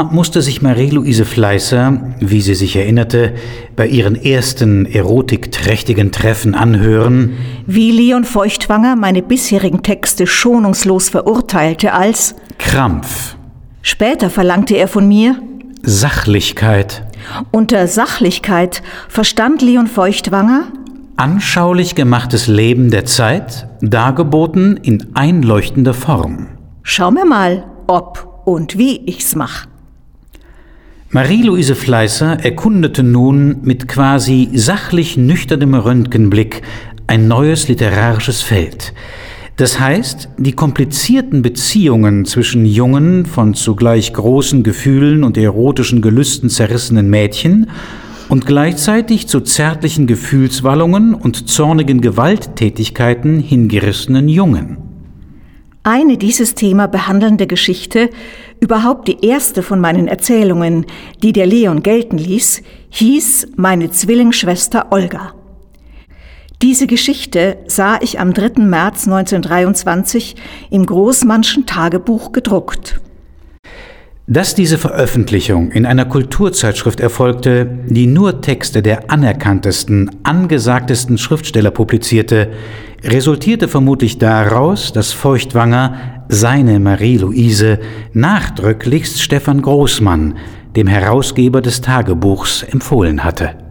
zwar musste sich Marie-Louise Fleißer, wie sie sich erinnerte, bei ihren ersten erotikträchtigen Treffen anhören, wie Leon Feuchtwanger meine bisherigen Texte schonungslos verurteilte als Krampf, Später verlangte er von mir Sachlichkeit, unter Sachlichkeit verstand Leon Feuchtwanger anschaulich gemachtes Leben der Zeit, dargeboten in einleuchtender Form. Schauen wir mal, ob und wie ich's mach. Marie-Louise Fleißer erkundete nun mit quasi sachlich nüchternem Röntgenblick ein neues literarisches Feld. Das heißt, die komplizierten Beziehungen zwischen jungen, von zugleich großen Gefühlen und erotischen Gelüsten zerrissenen Mädchen und gleichzeitig zu zärtlichen Gefühlswallungen und zornigen Gewalttätigkeiten hingerissenen Jungen. Eine dieses Thema behandelnde Geschichte, überhaupt die erste von meinen Erzählungen, die der Leon gelten ließ, hieß Meine Zwillingsschwester Olga. Diese Geschichte sah ich am 3. März 1923 im Großmannschen Tagebuch gedruckt. Dass diese Veröffentlichung in einer Kulturzeitschrift erfolgte, die nur Texte der anerkanntesten, angesagtesten Schriftsteller publizierte, resultierte vermutlich daraus, dass Feuchtwanger seine Marie-Louise nachdrücklichst Stefan Großmann, dem Herausgeber des Tagebuchs, empfohlen hatte.